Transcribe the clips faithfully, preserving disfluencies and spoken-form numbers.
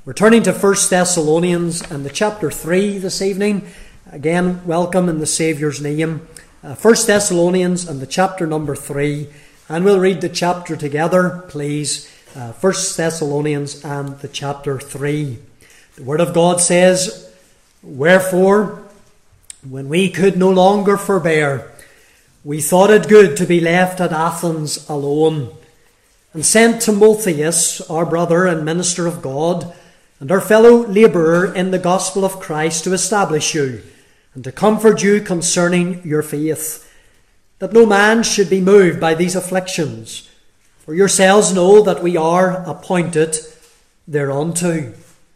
We're turning to First Thessalonians and the chapter three this evening. Again, welcome in the Saviour's name. Uh, First Thessalonians and the chapter number three. And we'll read the chapter together, please. Uh, First Thessalonians and the chapter three. The Word of God says, "Wherefore, when we could no longer forbear, we thought it good to be left at Athens alone, and sent Timotheus, our brother and minister of God, and our fellow labourer in the gospel of Christ, to establish you, and to comfort you concerning your faith, that no man should be moved by these afflictions. For yourselves know that we are appointed thereunto."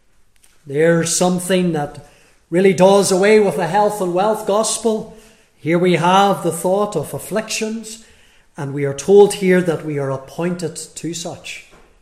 There's something that really does away with the health and wealth gospel. Here we have the thought of afflictions, and we are told here that we are appointed to such.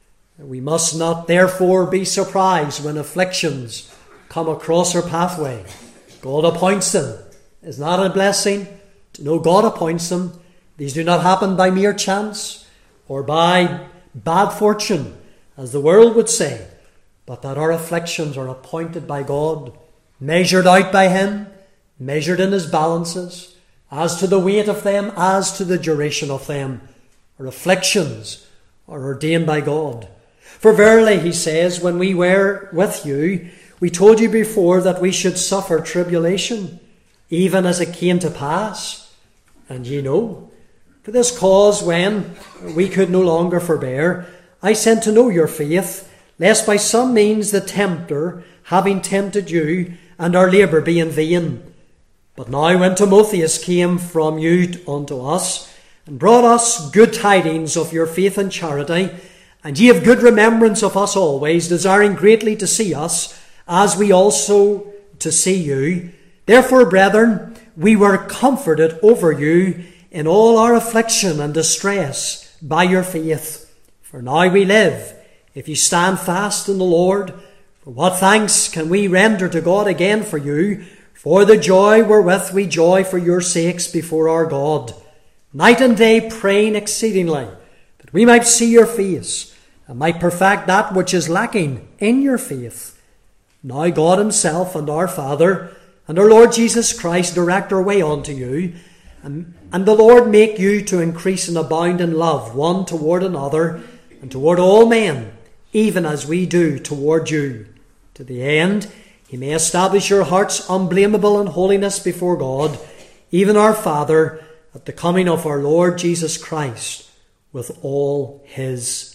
We must not therefore be surprised when afflictions come across our pathway. God appoints them. Is not a blessing to know God appoints them? These do not happen by mere chance or by bad fortune, as the world would say, but that our afflictions are appointed by God, measured out by Him, measured in His balances, as to the weight of them, as to the duration of them. Our afflictions are ordained by God. For verily, he says, when we were with you, we told you before that we should suffer tribulation, even as it came to pass. And ye know, for this cause, when we could no longer forbear, I sent to know your faith, lest by some means the tempter, having tempted you, and our labour be in vain. But now when Timotheus came from you unto us, and brought us good tidings of your faith and charity, and ye have good remembrance of us always, desiring greatly to see us, as we also to see you. Therefore, brethren, we were comforted over you in all our affliction and distress by your faith. For now we live, if you stand fast in the Lord. For what thanks can we render to God again for you, for the joy wherewith we joy for your sakes before our God, night and day praying exceedingly, that we might see your face, and might perfect that which is lacking in your faith. Now God Himself and our Father and our Lord Jesus Christ direct our way unto you, and, and the Lord make you to increase and abound in love one toward another, and toward all men, even as we do toward you, to the end He may establish your hearts unblameable in holiness before God, even our Father, at the coming of our Lord Jesus Christ, with all His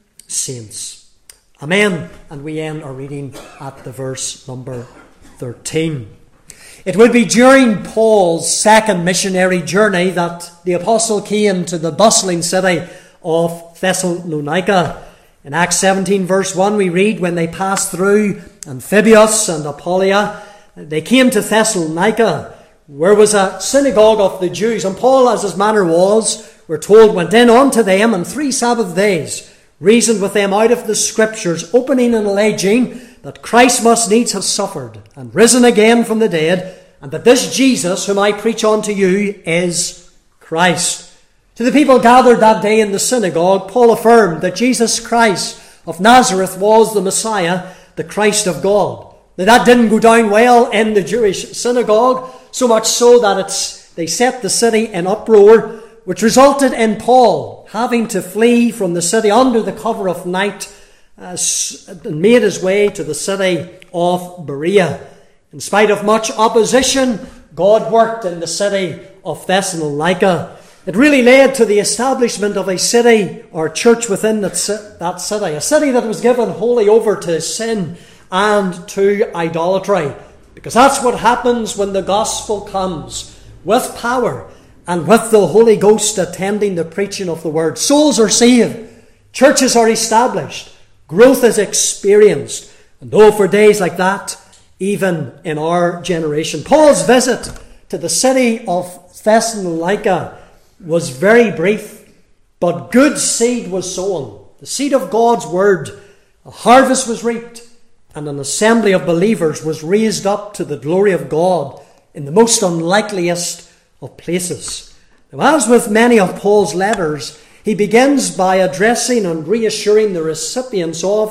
saints. Amen. And we end our reading at the verse number thirteen. It would be during Paul's second missionary journey that the apostle came to the bustling city of Thessalonica. In Acts seventeen verse one we read, when they passed through Amphipolis and Apollonia, they came to Thessalonica, where was a synagogue of the Jews. And Paul, as his manner was, we're told, went in unto them, and three Sabbath days reasoned with them out of the Scriptures, opening and alleging that Christ must needs have suffered and risen again from the dead, and that this Jesus whom I preach unto you is Christ. To the people gathered that day in the synagogue, Paul affirmed that Jesus Christ of Nazareth was the Messiah, the Christ of God. Now that didn't go down well in the Jewish synagogue, so much so that it's, they set the city in uproar, which resulted in Paul having to flee from the city under the cover of night, uh, and made his way to the city of Berea. In spite of much opposition, God worked in the city of Thessalonica. It really led to the establishment of a city or church within that, that city, a city that was given wholly over to sin and to idolatry. Because that's what happens when the gospel comes with power and with the Holy Ghost attending the preaching of the word. Souls are saved, churches are established, growth is experienced. And though for days like that, even in our generation, Paul's visit to the city of Thessalonica was very brief, but good seed was sown. The seed of God's word. A harvest was reaped, and an assembly of believers was raised up to the glory of God in the most unlikeliest of places. Now, as with many of Paul's letters, he begins by addressing and reassuring the recipients of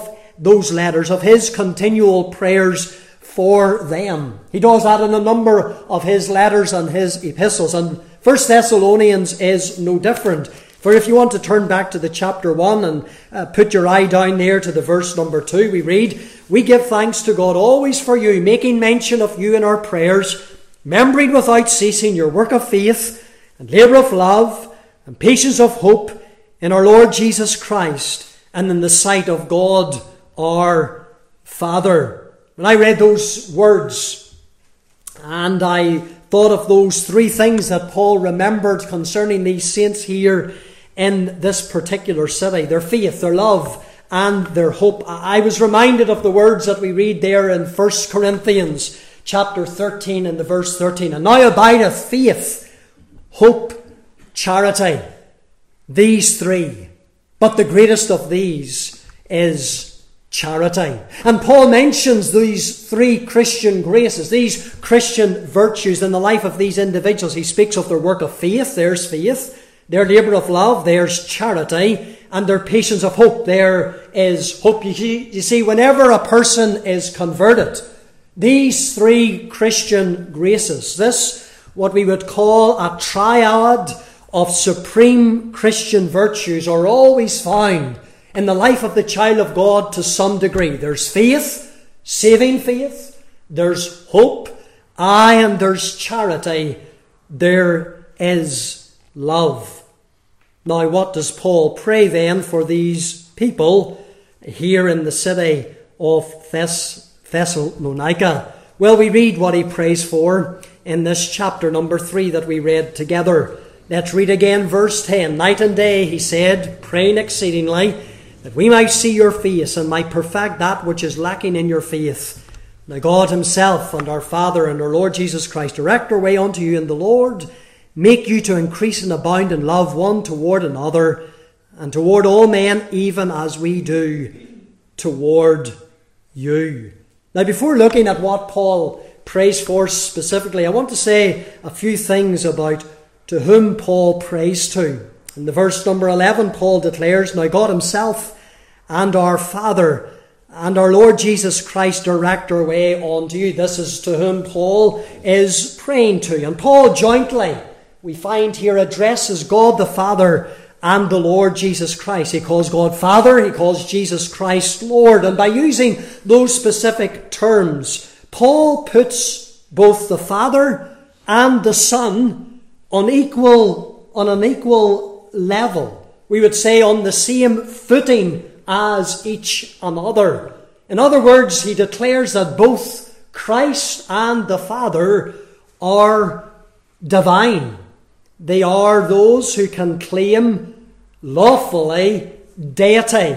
those letters, of his continual prayers for them. He does that in a number of his letters and his epistles, and First Thessalonians is no different. For if you want to turn back to the chapter one and uh, put your eye down there to the verse number two, we read, "We give thanks to God always for you, making mention of you in our prayers, remembering without ceasing your work of faith and labour of love and patience of hope in our Lord Jesus Christ and in the sight of God our Father." When I read those words and I thought of those three things that Paul remembered concerning these saints here in this particular city, their faith, their love, and their hope, I was reminded of the words that we read there in First Corinthians chapter thirteen and the verse thirteen. "And now abideth faith, hope, charity, these three. But the greatest of these is charity." And Paul mentions these three Christian graces, these Christian virtues in the life of these individuals. He speaks of their work of faith, there's faith, their labour of love, there's charity, and their patience of hope, there is hope. You see, you see, whenever a person is converted, these three Christian graces, this, what we would call a triad of supreme Christian virtues, are always found in the life of the child of God to some degree. There's faith, saving faith, there's hope, aye, and there's charity, there is love. Now, what does Paul pray then for these people here in the city of Thess- Thessalonica? Well, we read what he prays for in this chapter number three that we read together. Let's read again verse ten. "Night and day," he said, "praying exceedingly, that we might see your face and might perfect that which is lacking in your faith. Now God himself and our Father and our Lord Jesus Christ direct our way unto you in the Lord, make you to increase and abound in love one toward another, and toward all men, even as we do toward you." Now, before looking at what Paul prays for specifically, I want to say a few things about to whom Paul prays to. In the verse number eleven, Paul declares, "Now God himself and our Father and our Lord Jesus Christ direct our way unto you." This is to whom Paul is praying to. And Paul jointly, we find here, addresses God the Father and the Lord Jesus Christ. He calls God Father, he calls Jesus Christ Lord. And by using those specific terms, Paul puts both the Father and the Son on equal, on an equal level. We would say on the same footing as each another. In other words, he declares that both Christ and the Father are divine. They are those who can claim lawfully deity.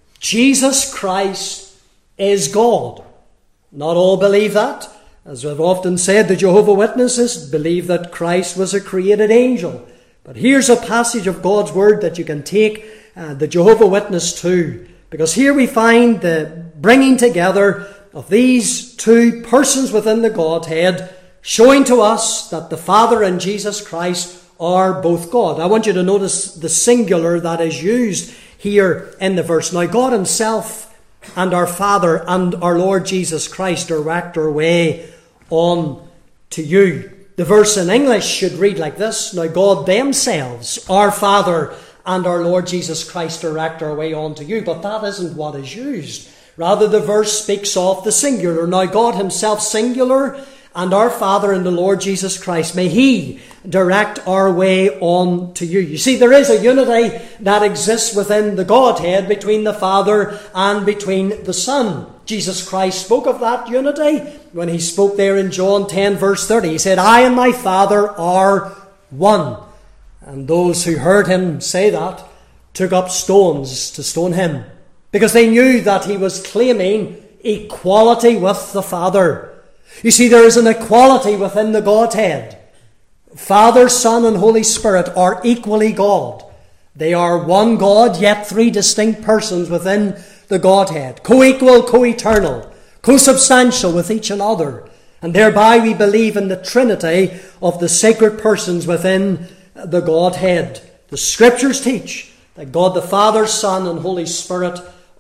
Jesus Christ is God. Not all believe that. As I've often said, the Jehovah's Witnesses believe that Christ was a created angel. But here's a passage of God's Word that you can take uh, the Jehovah's Witness to. Because here we find the bringing together of these two persons within the Godhead, showing to us that the Father and Jesus Christ are both God. I want you to notice the singular that is used here in the verse. Now God himself and our Father and our Lord Jesus Christ direct our way on to you. The verse in English should read like this: Now God themselves, our Father and our Lord Jesus Christ, direct our way on to you. But that isn't what is used. Rather, the verse speaks of the singular. Now God himself, singular, and our Father and the Lord Jesus Christ, may he direct our way on to you. You see, there is a unity that exists within the Godhead between the Father and between the Son. Jesus Christ spoke of that unity when he spoke there in John ten verse thirty. He said, I and my Father are one. And those who heard him say that took up stones to stone him, because they knew that he was claiming equality with the Father. You see, there is an equality within the Godhead. Father, Son, and Holy Spirit are equally God. They are one God, yet three distinct persons within the Godhead. Co-equal, co-eternal, co-substantial with each another. And thereby we believe in the Trinity of the sacred persons within the Godhead. The Scriptures teach that God the Father, Son, and Holy Spirit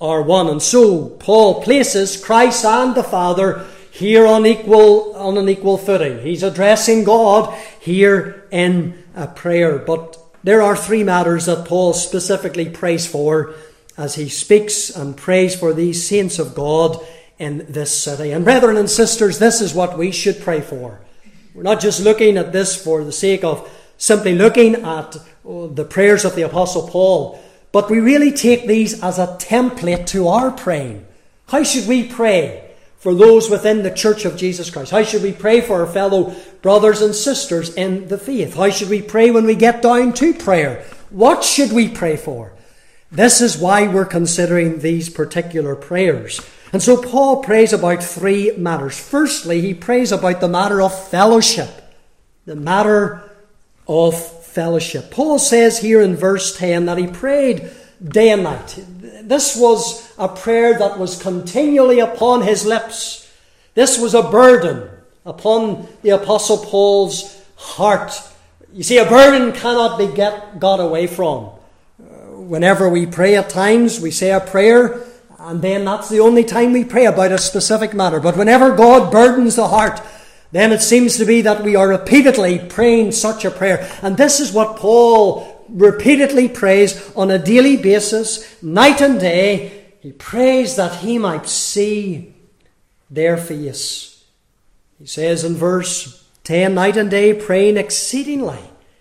are one. And so Paul places Christ and the Father here on equal on an equal footing. He's addressing God here in a prayer. But there are three matters that Paul specifically prays for as he speaks and prays for these saints of God in this city. And brethren and sisters, this is what we should pray for. We're not just looking at this for the sake of simply looking at the prayers of the Apostle Paul, but we really take these as a template to our praying. How should we pray for those within the Church of Jesus Christ? How should we pray for our fellow brothers and sisters in the faith? How should we pray when we get down to prayer? What should we pray for? This is why we're considering these particular prayers. And so Paul prays about three matters. Firstly, he prays about the matter of fellowship. The matter of fellowship. Paul says here in verse ten that he prayed day and night. This was a prayer that was continually upon his lips. This was a burden upon the Apostle Paul's heart. You see, a burden cannot be get, got away from. Whenever we pray at times, we say a prayer, and then that's the only time we pray about a specific matter. But whenever God burdens the heart, then it seems to be that we are repeatedly praying such a prayer. And this is what Paul repeatedly prays on a daily basis, night and day. He prays that he might see their face. He says in verse ten, night and day praying exceedingly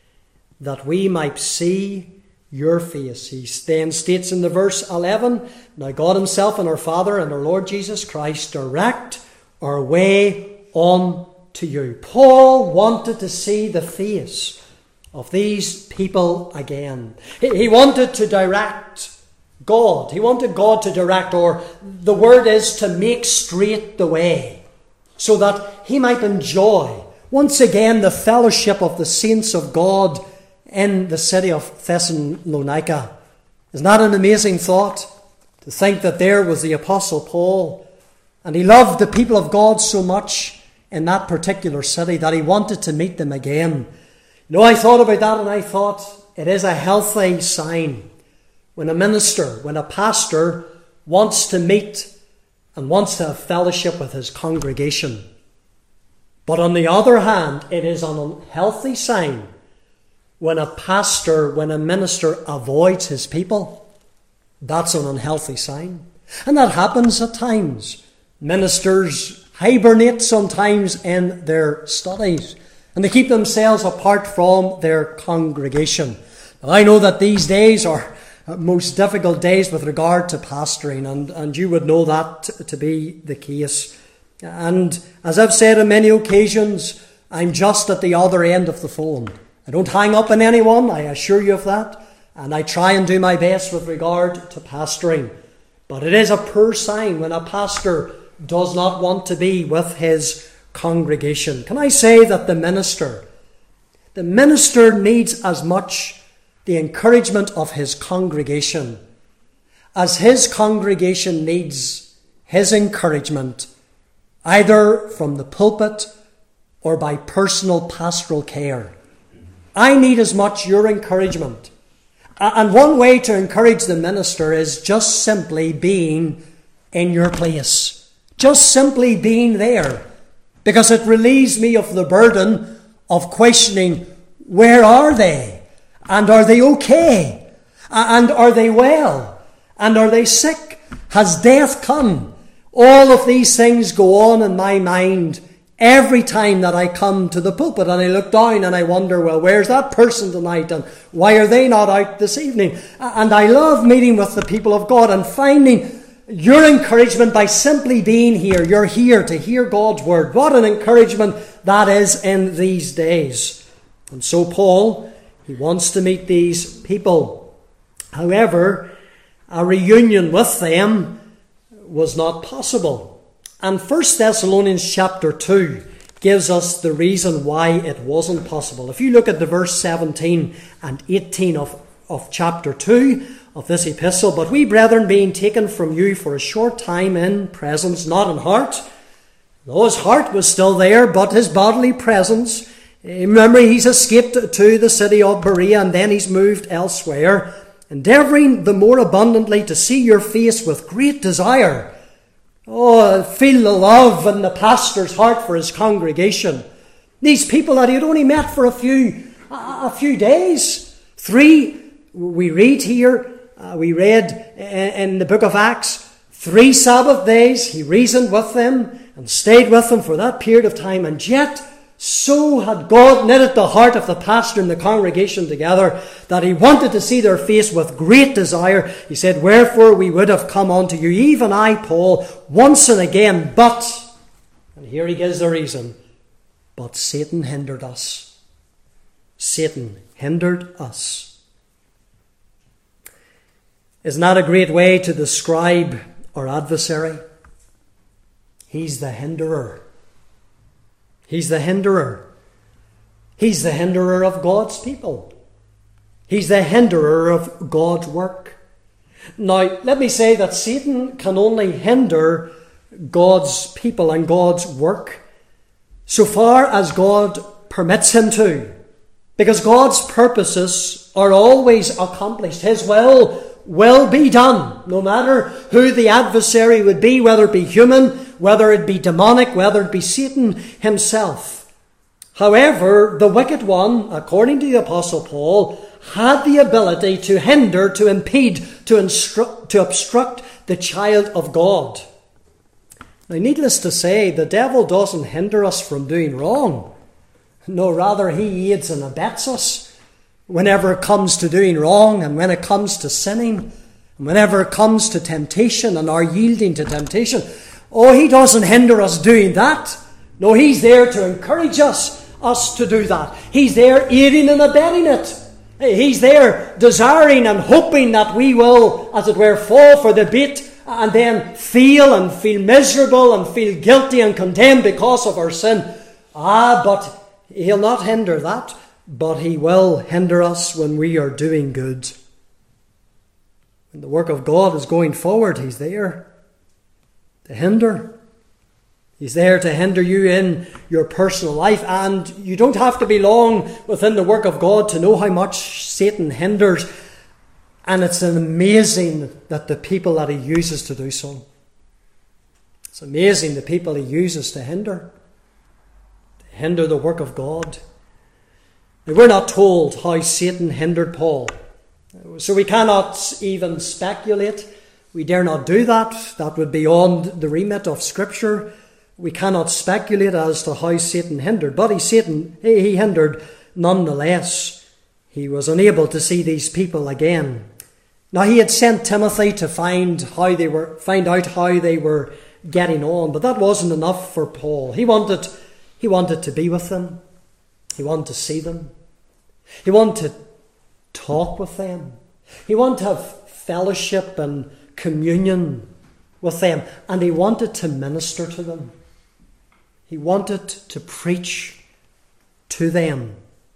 that we might see your face. He then states in the verse eleven, now God himself and our Father and our Lord Jesus Christ direct our way on to you. Paul wanted to see the face of these people again. He wanted to direct God. He wanted God to direct, or the word is to make straight the way, so that he might enjoy once again the fellowship of the saints of God in the city of Thessalonica. Isn't that an amazing thought? To think that there was the Apostle Paul, and he loved the people of God so much in that particular city that he wanted to meet them again. You know, I thought about that, and I thought it is a healthy sign when a minister, when a pastor wants to meet and wants to have fellowship with his congregation. But on the other hand, it is an unhealthy sign when a pastor, when a minister avoids his people. That's an unhealthy sign. And that happens at times. Ministers hibernate sometimes in their studies, and they keep themselves apart from their congregation. Now, I know that these days are most difficult days with regard to pastoring, and, and you would know that to be the case. And as I've said on many occasions, I'm just at the other end of the phone. I don't hang up on anyone, I assure you of that, and I try and do my best with regard to pastoring. But it is a poor sign when a pastor does not want to be with his congregation. Can I say that the minister, the minister needs as much the encouragement of his congregation as his congregation needs his encouragement, either from the pulpit or by personal pastoral care. I need as much your encouragement. And one way to encourage the minister is just simply being in your place. Just simply being there, because it relieves me of the burden of questioning, where are they? And are they okay? And are they well? And are they sick? Has death come? All of these things go on in my mind every time that I come to the pulpit, and I look down and I wonder, well, where's that person tonight? And why are they not out this evening? And I love meeting with the people of God and finding your encouragement by simply being here. You're here to hear God's word. What an encouragement that is in these days. And so Paul, he wants to meet these people. However, a reunion with them was not possible. And First Thessalonians chapter two gives us the reason why it wasn't possible. If you look at the verse seventeen and eighteen of, of chapter two, of this epistle, but we, brethren, being taken from you for a short time in presence, not in heart. Though his heart was still there, but his bodily presence. Remember, he's escaped to the city of Berea, and then he's moved elsewhere. endeavouring the more abundantly to see your face with great desire. Oh, feel the love in the pastor's heart for his congregation. These people that he had only met for a few, a few days. Three, we read here, uh, we read in the book of Acts, three Sabbath days he reasoned with them and stayed with them for that period of time. And yet, so had God knitted the heart of the pastor and the congregation together that he wanted to see their face with great desire. He said, wherefore we would have come unto you, even I, Paul, once and again, but, and here he gives the reason, but Satan hindered us. Satan hindered us. Isn't that a great way to describe our adversary? He's the hinderer. He's the hinderer. He's the hinderer of God's people. He's the hinderer of God's work. Now, let me say that Satan can only hinder God's people and God's work so far as God permits him to. Because God's purposes are always accomplished. His will will be done, no matter who the adversary would be, whether it be human, whether it be demonic, whether it be Satan himself. However, the wicked one, according to the Apostle Paul, had the ability to hinder, to impede, to, instru- to obstruct the child of God. Now, needless to say, the devil doesn't hinder us from doing wrong. No, rather he aids and abets us whenever it comes to doing wrong, and when it comes to sinning, and whenever it comes to temptation and our yielding to temptation. Oh, he doesn't hinder us doing that. No, he's there to encourage us, us to do that. He's there aiding and abetting it. He's there desiring and hoping that we will, as it were, fall for the bait and then feel and feel miserable and feel guilty and condemned because of our sin. Ah, but he'll not hinder that. But he will hinder us when we are doing good. When the work of God is going forward, he's there to hinder. He's there to hinder you in your personal life. And you don't have to be long within the work of God to know how much Satan hinders. And it's amazing that the people that he uses to do so. It's amazing the people he uses to hinder. To hinder the work of God. Now, we're not told how Satan hindered Paul. So we cannot even speculate. We dare not do that. That would be beyond the remit of Scripture. We cannot speculate as to how Satan hindered. But he, Satan, he hindered nonetheless. He was unable to see these people again. Now, he had sent Timothy to find how they were, find out how they were getting on. But that wasn't enough for Paul. He wanted, he wanted to be with them. He wanted to see them. He wanted to talk with them. He wanted to have fellowship and communion with them. And he wanted to minister to them. He wanted to preach to them.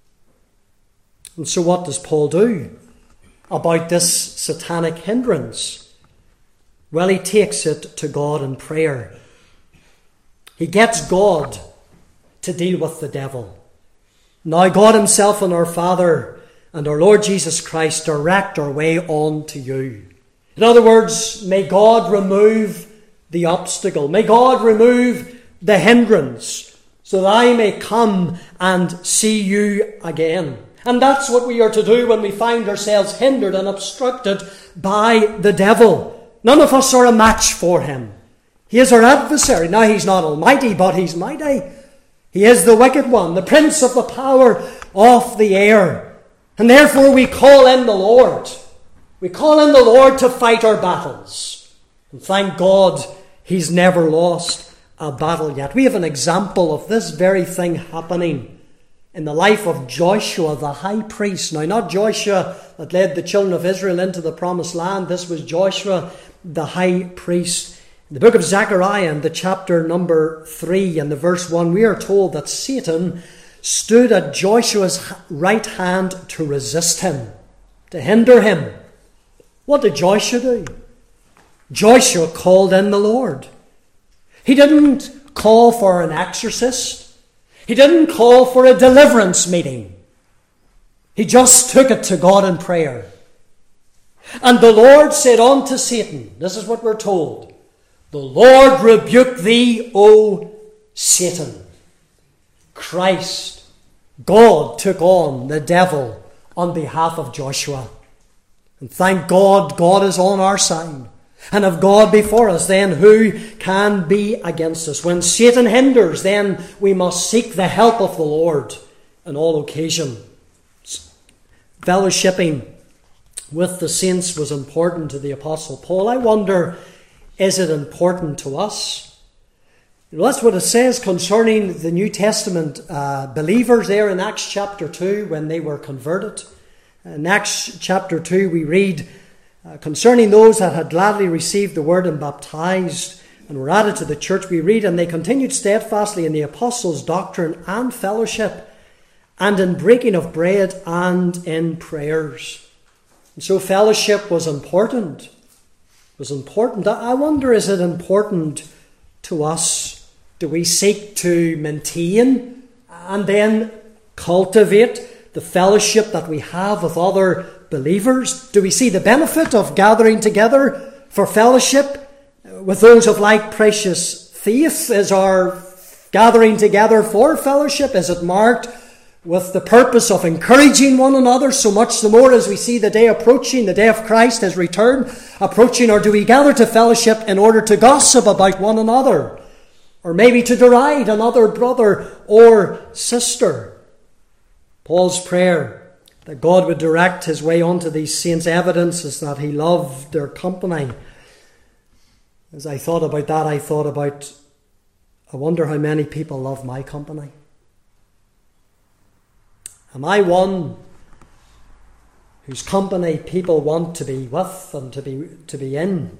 And so what does Paul do about this satanic hindrance? Well, he takes it to God in prayer. He gets God to deal with the devil. Now God himself and our Father and our Lord Jesus Christ direct our way on to you. In other words, may God remove the obstacle. May God remove the hindrance so that I may come and see you again. And that's what we are to do when we find ourselves hindered and obstructed by the devil. None of us are a match for him. He is our adversary. Now, he's not almighty, but he's mighty. He is the wicked one, the prince of the power of the air. And therefore we call in the Lord. We call in the Lord to fight our battles. And thank God he's never lost a battle yet. We have an example of this very thing happening in the life of Joshua, the high priest. Now, not Joshua that led the children of Israel into the promised land. This was Joshua, the high priest. In the book of Zechariah, in the chapter number three and the verse one, we are told that Satan stood at Joshua's right hand to resist him, to hinder him. What did Joshua do? Joshua called in the Lord. He didn't call for an exorcist. He didn't call for a deliverance meeting. He just took it to God in prayer. And the Lord said unto Satan, this is what we're told, the Lord rebuke thee, O Satan. Christ, God, took on the devil on behalf of Joshua. And thank God, God is on our side. And if God be for us, then who can be against us? When Satan hinders, then we must seek the help of the Lord on all occasions. Fellowshipping with the saints was important to the Apostle Paul. I wonder, is it important to us? You know, that's what it says concerning the New Testament uh, believers there in Acts chapter two when they were converted. In Acts chapter two we read uh, concerning those that had gladly received the word and baptized and were added to the church, we read, and they continued steadfastly in the apostles' doctrine and fellowship and in breaking of bread and in prayers. And so fellowship was important. Was important. I wonder, is it important to us? Do we seek to maintain and then cultivate the fellowship that we have with other believers? Do we see the benefit of gathering together for fellowship with those of like precious faith? Is our gathering together for fellowship, is it marked with the purpose of encouraging one another, so much the more as we see the day approaching, the day of Christ, his return approaching? Or do we gather to fellowship in order to gossip about one another, or maybe to deride another brother or sister? Paul's prayer that God would direct his way onto these saints' evidence is that he loved their company. As I thought about that, I thought about, I wonder how many people love my company. Am I one whose company people want to be with and to be to be in?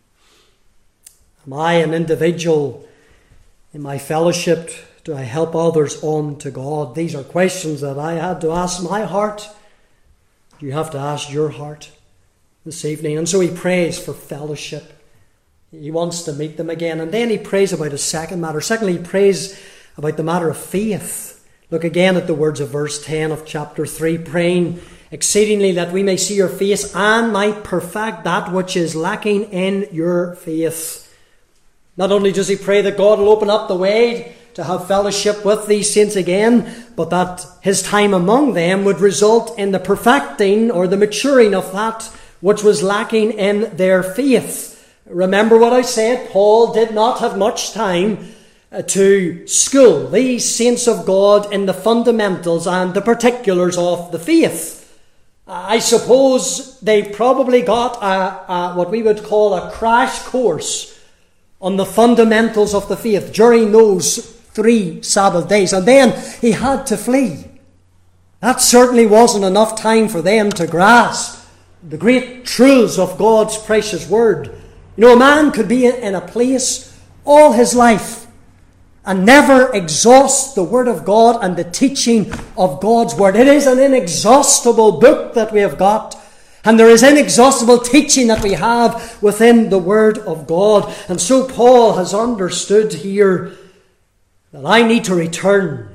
Am I an individual in my fellowship? Do I help others on to God? These are questions that I had to ask my heart. You have to ask your heart this evening. And so he prays for fellowship. He wants to meet them again. And then he prays about a second matter. Secondly, he prays about the matter of faith. Look again at the words of verse ten of chapter three. Praying exceedingly that we may see your face and might perfect that which is lacking in your faith. Not only does he pray that God will open up the way to have fellowship with these saints again, but that his time among them would result in the perfecting or the maturing of that which was lacking in their faith. Remember what I said, Paul did not have much time to school these saints of God in the fundamentals and the particulars of the faith. I suppose they probably got a, a, what we would call a crash course on the fundamentals of the faith during those three Sabbath days. And then he had to flee. That certainly wasn't enough time for them to grasp the great truths of God's precious word. You know, a man could be in a place all his life and never exhaust the Word of God and the teaching of God's Word. It is an inexhaustible book that we have got. And there is inexhaustible teaching that we have within the Word of God. And so Paul has understood here that I need to return,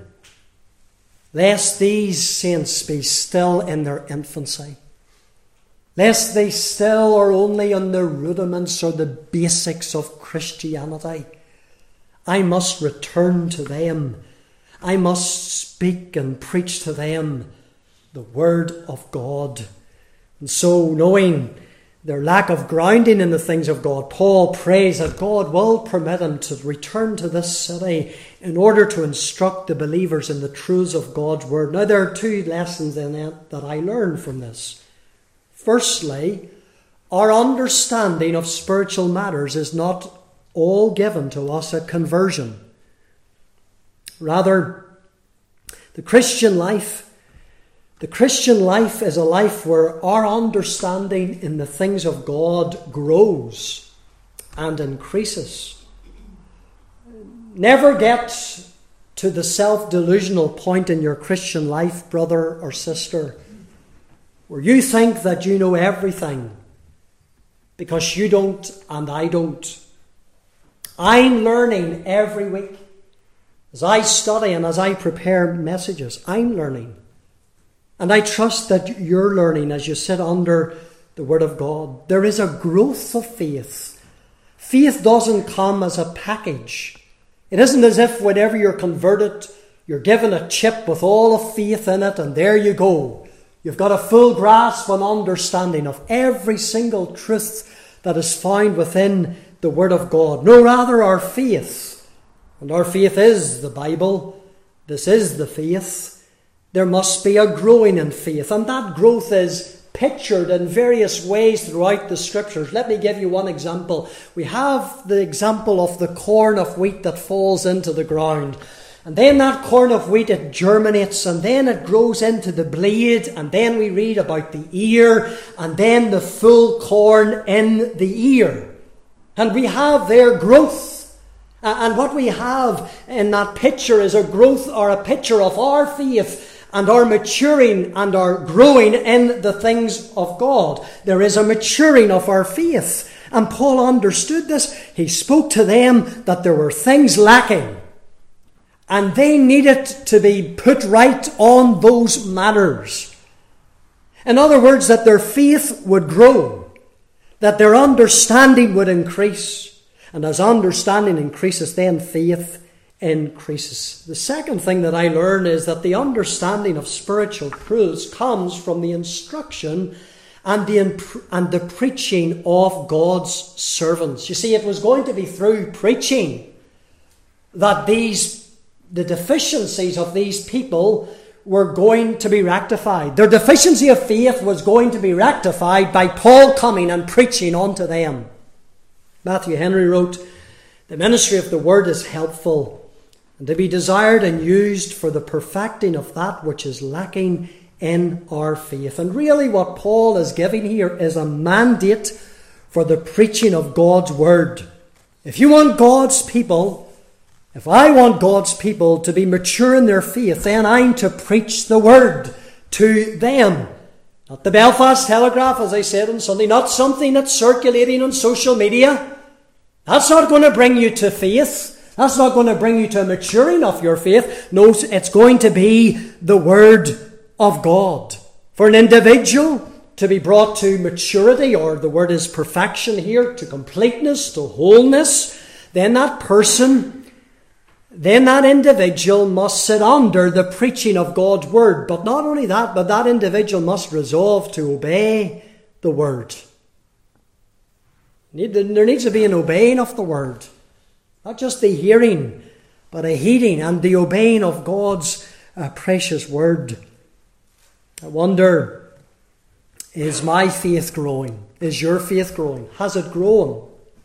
lest these saints be still in their infancy, lest they still are only on the rudiments or the basics of Christianity. I must return to them. I must speak and preach to them the Word of God. And so, knowing their lack of grounding in the things of God, Paul prays that God will permit him to return to this city in order to instruct the believers in the truths of God's Word. Now, there are two lessons in it that I learned from this. Firstly, our understanding of spiritual matters is not all given to us at conversion. Rather, the Christian life, the Christian life is a life where our understanding in the things of God grows and increases. Never get to the self-delusional point in your Christian life, brother or sister, where you think that you know everything because you don't and I don't. I'm learning every week. As I study and as I prepare messages, I'm learning. And I trust that you're learning as you sit under the Word of God. There is a growth of faith. Faith doesn't come as a package. It isn't as if whenever you're converted, you're given a chip with all of faith in it, and there you go. You've got a full grasp and understanding of every single truth that is found within the Word of God. No, rather our faith, and our faith is the Bible. This is the faith. There must be a growing in faith, and that growth is pictured in various ways throughout the Scriptures. Let me give you one example. We have the example of the corn of wheat that falls into the ground. And then that corn of wheat, it germinates, and then it grows into the blade, and then we read about the ear, and then the full corn in the ear. And we have their growth. And what we have in that picture is a growth or a picture of our faith and our maturing and our growing in the things of God. There is a maturing of our faith. And Paul understood this. He spoke to them that there were things lacking, and they needed to be put right on those matters. In other words, that their faith would grow, that their understanding would increase. And as understanding increases, then faith increases. The second thing that I learn is that the understanding of spiritual truths comes from the instruction and the, imp- and the preaching of God's servants. You see, it was going to be through preaching that these, the deficiencies of these people were going to be rectified. Their deficiency of faith was going to be rectified by Paul coming and preaching unto them. Matthew Henry wrote, "The ministry of the word is helpful, and to be desired and used for the perfecting of that which is lacking in our faith." And really what Paul is giving here is a mandate for the preaching of God's word. If you want God's people, if I want God's people to be mature in their faith, then I'm to preach the word to them. Not the Belfast Telegraph, as I said on Sunday, not something that's circulating on social media. That's not going to bring you to faith. That's not going to bring you to a maturing of your faith. No, it's going to be the Word of God. For an individual to be brought to maturity, or the word is perfection here, to completeness, to wholeness, then that person, then that individual must sit under the preaching of God's Word. But not only that, but that individual must resolve to obey the Word. There needs to be an obeying of the Word. Not just the hearing, but a heeding and the obeying of God's uh, precious Word. I wonder, is my faith growing? Is your faith growing? Has it grown?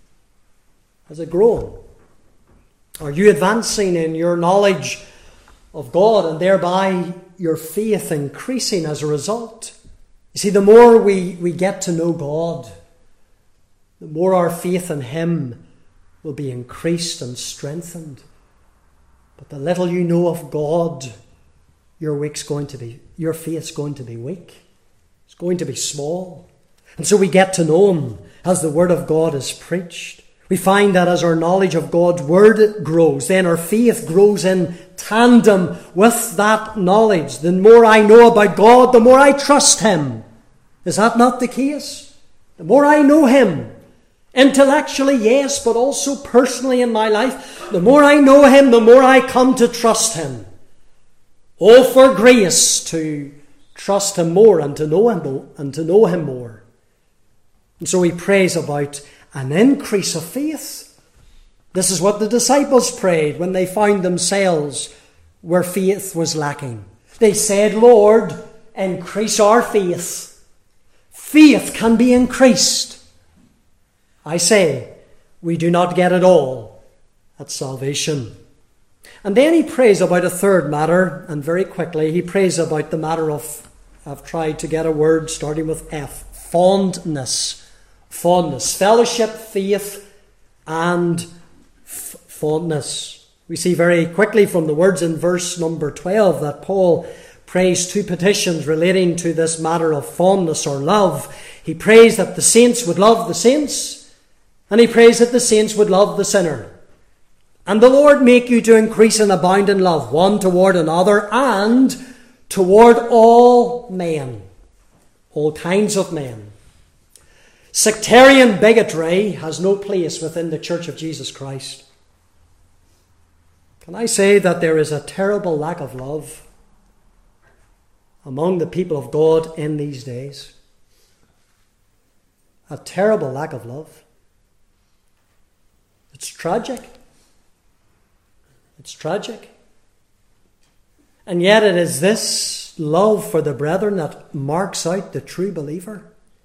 Has it grown? Are you advancing in your knowledge of God, and thereby your faith increasing as a result? You see, the more we, we get to know God, the more our faith in Him will be increased and strengthened. But the little you know of God, your week's going to be, your faith's going to be weak. It's going to be small. And so we get to know Him as the Word of God is preached. We find that as our knowledge of God's Word grows, then our faith grows in tandem with that knowledge. The more I know about God, the more I trust Him. Is that not the case? The more I know Him, intellectually, yes, but also personally in my life, the more I know Him, the more I come to trust Him. Oh, for grace to trust Him more and to know Him more, and to know Him more. And so he prays about an increase of faith. This is what the disciples prayed when they found themselves where faith was lacking. They said, "Lord, increase our faith." Faith can be increased. I say, we do not get it all at salvation. And then he prays about a third matter, and very quickly he prays about the matter of, I've tried to get a word starting with F, fondness. Fondness. Fellowship, faith, and f- fondness. We see very quickly from the words in verse number twelve that Paul prays two petitions relating to this matter of fondness or love. He prays that the saints would love the saints, and he prays that the saints would love the sinner. And the Lord make you to increase and abound in love, one toward another, and toward all men, all kinds of men. Sectarian bigotry has no place within the Church of Jesus Christ. Can I say that there is a terrible lack of love among the people of God in these days? A terrible lack of love. It's tragic. It's tragic. And yet it is this love for the brethren that marks out the true believer.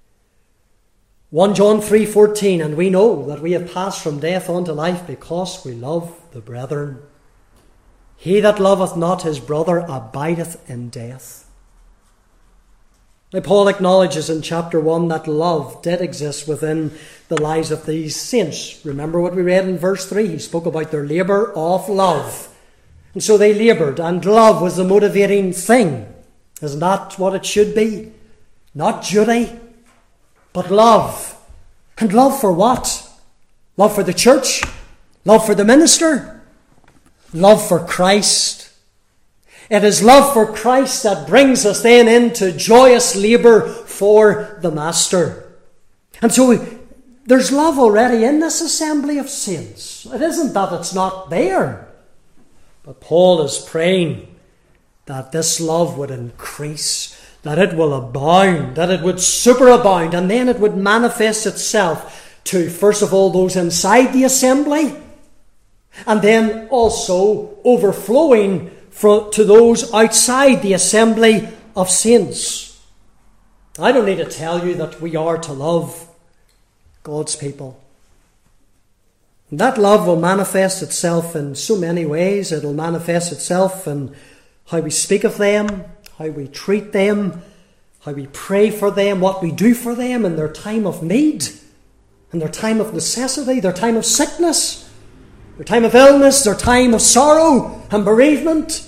First John three fourteen, and we know that we have passed from death unto life because we love the brethren. He that loveth not his brother abideth in death. Now, Paul acknowledges in chapter one that love did exist within the lives of these saints. Remember what we read in verse three. He spoke about their labour of love. And so they laboured, and love was the motivating thing. Isn't that what it should be? Not duty, but love. And love for what? Love for the church? Love for the minister? Love for Christ? It is love for Christ that brings us then into joyous labour for the Master. And so we, there's love already in this assembly of saints. It isn't that it's not there. But Paul is praying that this love would increase, that it will abound, that it would superabound, and then it would manifest itself to, first of all, those inside the assembly, and then also overflowing to those outside the assembly of saints. I don't need to tell you that we are to love God's people. And that love will manifest itself in so many ways. It will manifest itself in how we speak of them, how we treat them, how we pray for them, what we do for them in their time of need, in their time of necessity, their time of sickness, their time of illness, their time of sorrow and bereavement.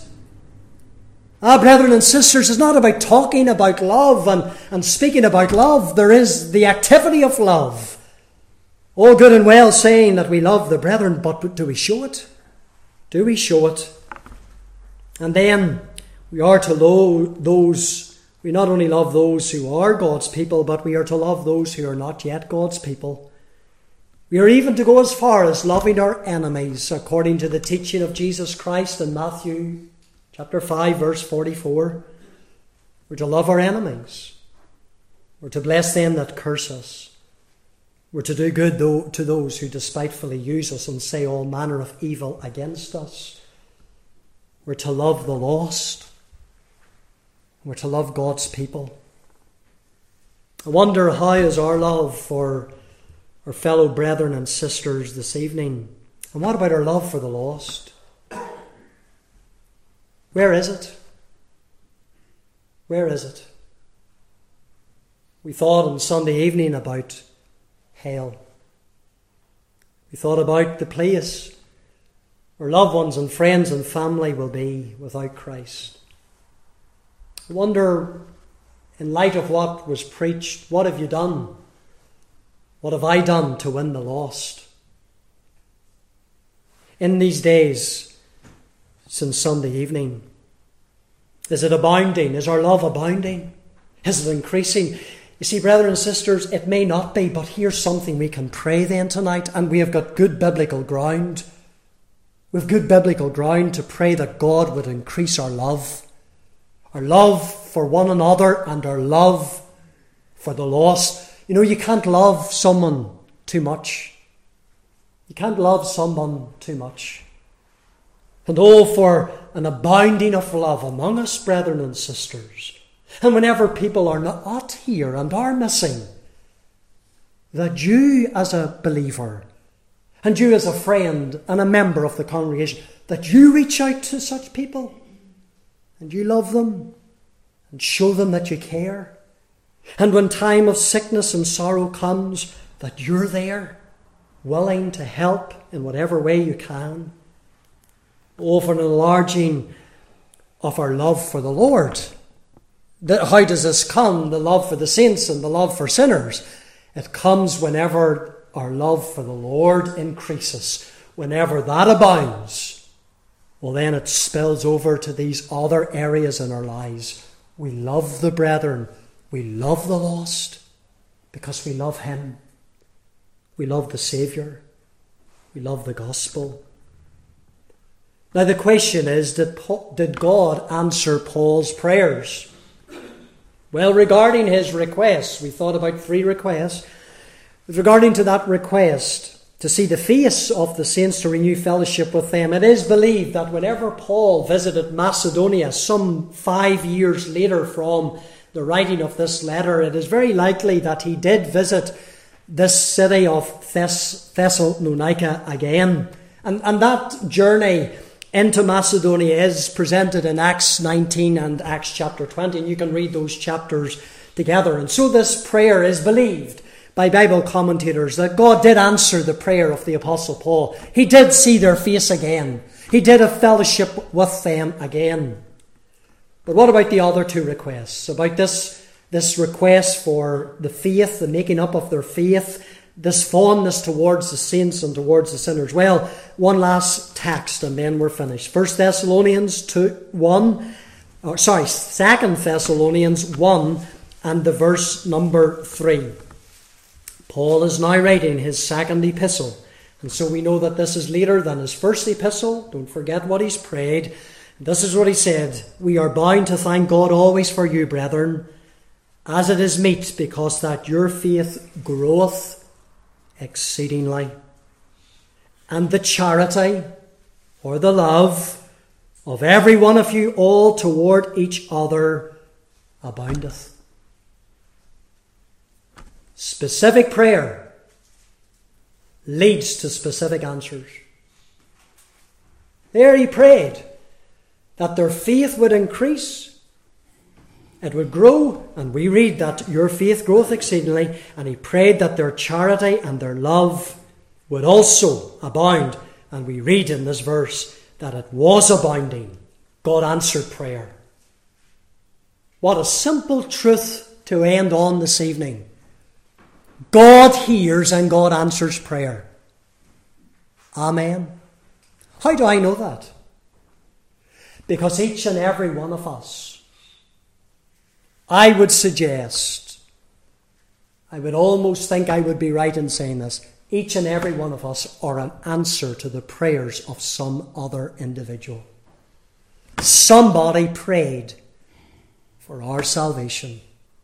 Ah, brethren and sisters, it's not about talking about love and, and speaking about love. There is the activity of love. All good and well saying that we love the brethren, but do we show it? Do we show it? And then we are to love those, we not only love those who are God's people, but we are to love those who are not yet God's people. We are even to go as far as loving our enemies, according to the teaching of Jesus Christ in Matthew chapter five, verse forty-four. We're to love our enemies. We're to bless them that curse us. We're to do good to those who despitefully use us and say all manner of evil against us. We're to love the lost. We're to love God's people. I wonder, how is our love for our fellow brethren and sisters this evening? And what about our love for the lost? Where is it? Where is it? We thought on Sunday evening about hell. We thought about the place where loved ones and friends and family will be without Christ. I wonder, in light of what was preached, what have you done? What have I done to win the lost? In these days, since Sunday evening, is it abounding? Is our love abounding? Is it increasing? You see, brethren and sisters, it may not be, but here's something we can pray then tonight, and we have got good biblical ground. We have good biblical ground to pray that God would increase our love. Our love for one another and our love for the lost. You know, you can't love someone too much. You can't love someone too much. And oh, for an abounding of love among us, brethren and sisters. And whenever people are not here and are missing, that you as a believer, and you as a friend and a member of the congregation, that you reach out to such people and you love them and show them that you care. And when time of sickness and sorrow comes, that you're there, willing to help in whatever way you can. Oh, for an enlarging of our love for the Lord. How does this come? The love for the saints and the love for sinners. It comes whenever our love for the Lord increases. Whenever that abounds, well, then it spills over to these other areas in our lives. We love the brethren. We love the lost. because we love him. We love the Saviour. We love the gospel. Now the question is, did, Paul, did God answer Paul's prayers? Well, regarding his requests, we thought about three requests. Regarding to that request, to see the face of the saints, to renew fellowship with them, it is believed that whenever Paul visited Macedonia, some five years later from the writing of this letter, it is very likely that he did visit this city of Thess- Thessalonica again. And, and that journey into Macedonia is presented in Acts nineteen and Acts chapter twenty, and you can read those chapters together. And so this prayer is believed by Bible commentators that God did answer the prayer of the Apostle Paul. He did see their face again. He did have fellowship with them again. But what about the other two requests? About this, this request for the faith, the making up of their faith, this fondness towards the saints and towards the sinners. Well, one last text and then we're finished. First Thessalonians two, one, or sorry, Second Thessalonians one and the verse number three. Paul is now writing his second epistle, and so we know that this is later than his first epistle. Don't forget what he's prayed. This is what he said: "We are bound to thank God always for you, brethren, as it is meet, because that your faith groweth exceedingly, and the charity," or the love, "of every one of you all toward each other aboundeth." Specific prayer leads to specific answers. There he prayed that their faith would increase, it would grow, and we read that your faith groweth exceedingly, and he prayed that their charity and their love would also abound, and we read in this verse that it was abounding. God answered prayer. What a simple truth to end on this evening. God hears and God answers prayer. Amen. How do I know that? Because each and every one of us, I would suggest, I would almost think I would be right in saying this, each and every one of us are an answer to the prayers of some other individual. Somebody prayed for our salvation,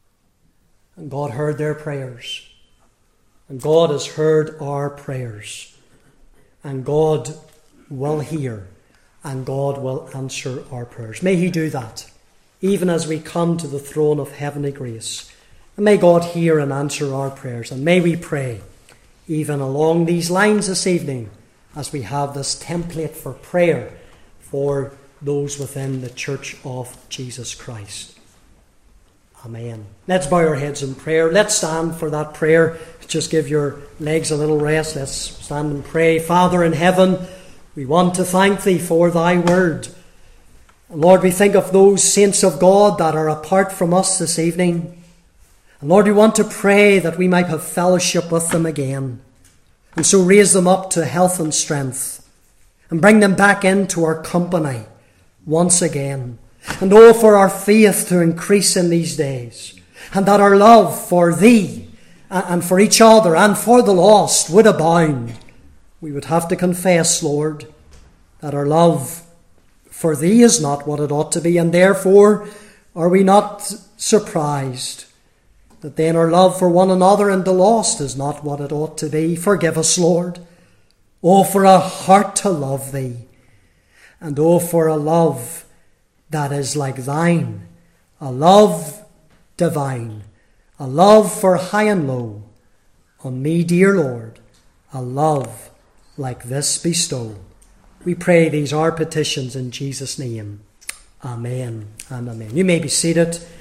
and God heard their prayers. And God has heard our prayers. And God will hear. And God will answer our prayers. May he do that, even as we come to the throne of heavenly grace. And may God hear and answer our prayers. And may we pray, even along these lines this evening, as we have this template for prayer for those within the Church of Jesus Christ. Amen. Let's bow our heads in prayer. Let's stand for that prayer. Just give your legs a little rest. Let's stand and pray. Father in heaven, we want to thank thee for thy word. And Lord, we think of those saints of God that are apart from us this evening. And Lord, we want to pray that we might have fellowship with them again. And so raise them up to health and strength. And bring them back into our company once again. And oh, for our faith to increase in these days, and that our love for thee and for each other and for the lost would abound. We would have to confess, Lord, that our love for thee is not what it ought to be, and therefore are we not surprised that then our love for one another and the lost is not what it ought to be. Forgive us, Lord. Oh, for a heart to love thee, and oh, for a love that is like thine, a love divine, a love for high and low. On me, dear Lord, a love like this bestow. We pray these our petitions in Jesus' name. Amen and amen. You may be seated.